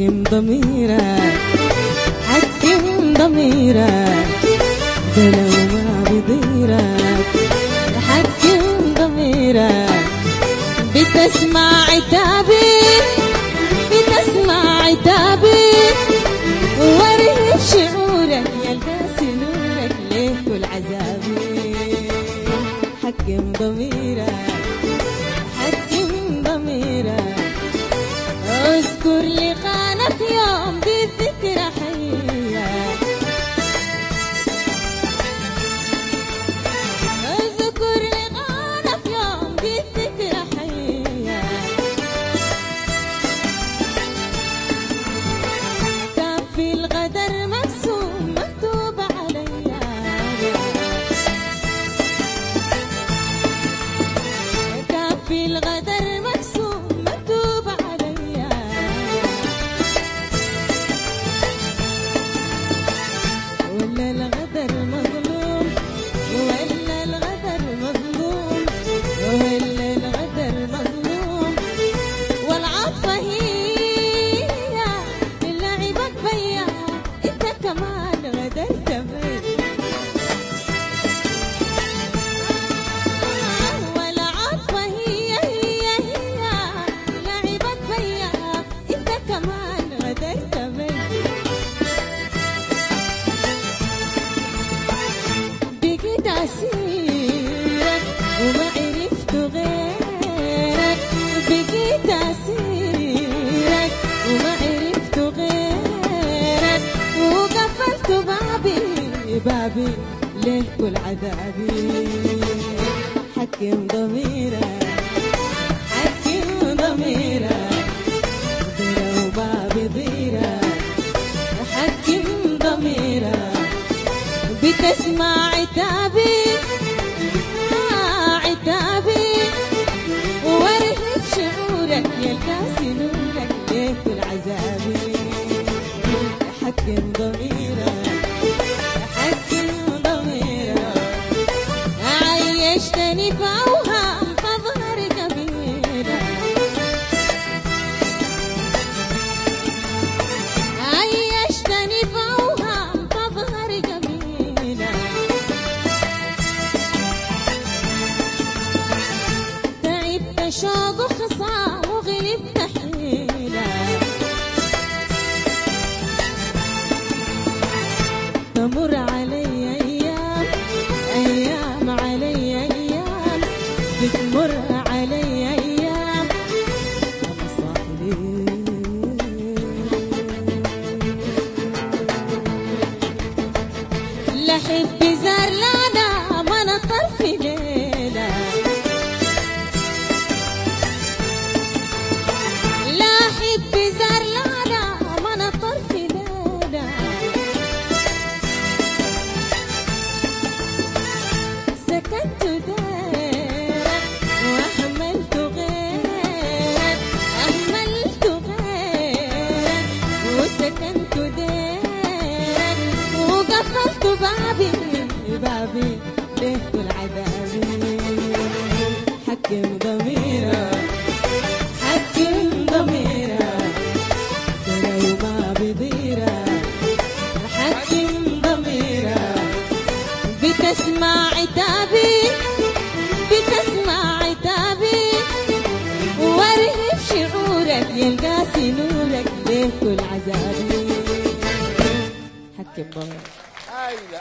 حكم ضميرك، حكم ضميرك، ده لو ما بيضيرك. حكم ضميرك، بتسمع عتابي، بتسمع عتابي، ووريه شعورك يلقى سنورك ليه كل عذابي. حكم ضميرك، حكم ضميرك، اذكر لقانا في يوم بالذكرى حية. اذكر لقانا في يوم بالذكرى حية. كان في الغدر مرسوم مكتوب عليا، كان في الغدر مرسوم مكتوب عليا. ولا الغدر مظلوم، ولا الغدر مظلوم، ولا الغدر مظلوم، والعطفة هي اللي لعبك بيا، انت كمان غدرت بي. والعطفة هي لعبك بيا، انت كمان غدرت بي. بقيت أسيرك وما عرفت غيرك، بقيت أسيرك وما عرفت غيرك، وقفلت بابي، بابي ليه كل عذابي. حكم ضميرك، حكم ضميرك، لو ما بيضيرك. حكم ضميرك، بتسمع عتابي، عتابي، وورهب شعورك يلقى سنورك ليه كل عذابي. حكم ضميرك، حكم ضميرك، عيشتني في أوهام تظهر كبيرة، عيشتني في أوهام تظهر جميلة. تعبت شوق وخصام وغلبت حيلة، تمر علي أيام، أيام علي أيام، بتمر علي أيام، أنا صاحبي. لا حبي زار لا ما نطر في ليلة، لا حبي زار لا ما نطر في ليلة. سكنت ديرك وأهملت غيرك، أهملت غيرك، وسكنت ديرك، وقفلت بابي، بابي ليه كل عذابي. حكم ضميرك، حكم ضميرك، لو ما بيضيرك. حكم ضميرك، بتسمع عتابي، بتسمع عتابي، وورهب شعورك يلقى سنورك ليه كل عذابي. حكم ضميرك.